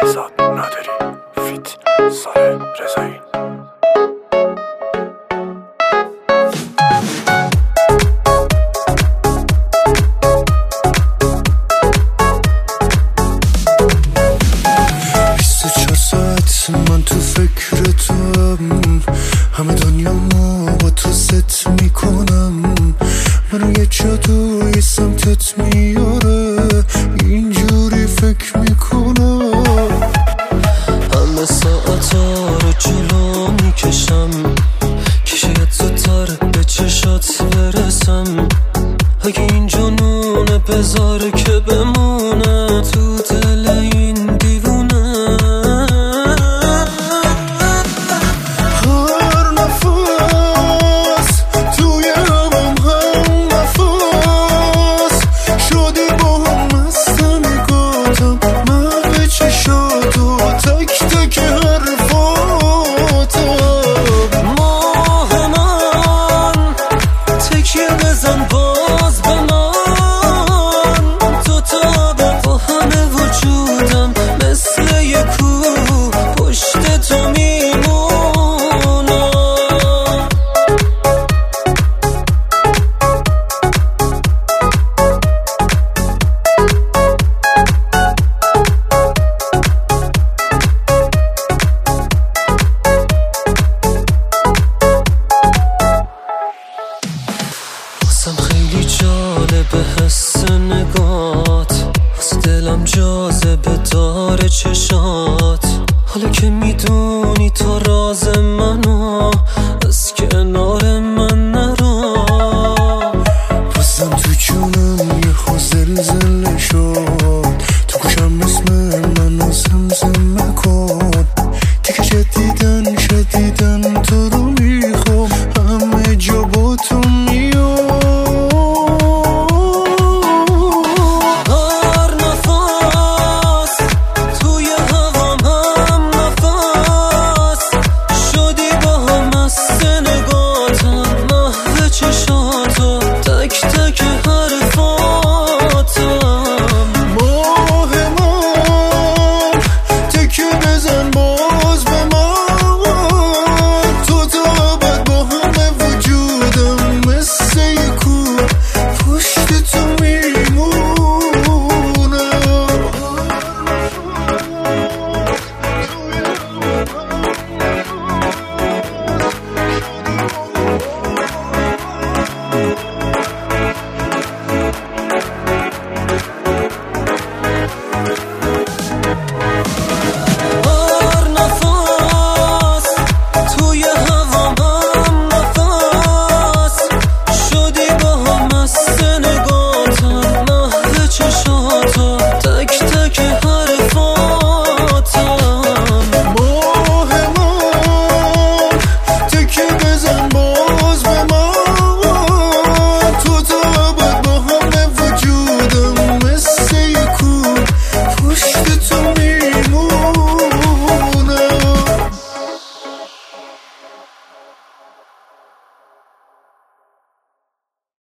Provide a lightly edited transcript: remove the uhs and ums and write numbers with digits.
بزاد نداری فیت سال رضایی. من تو فکر توام، همه دنیامو با تو ست میکنم. منو یه جادوی سمتت میاره، اینجوری فکر میکنم. همه ساعتا رو جلو میکشم که شاید زودتر به چشات برسم. اگه این جنونه بذاره که بمونه تو دل این دیوونه. خیلی جالبه حس نگات، واسه دلم جاذبه داره چشات. حالا که میدونی تو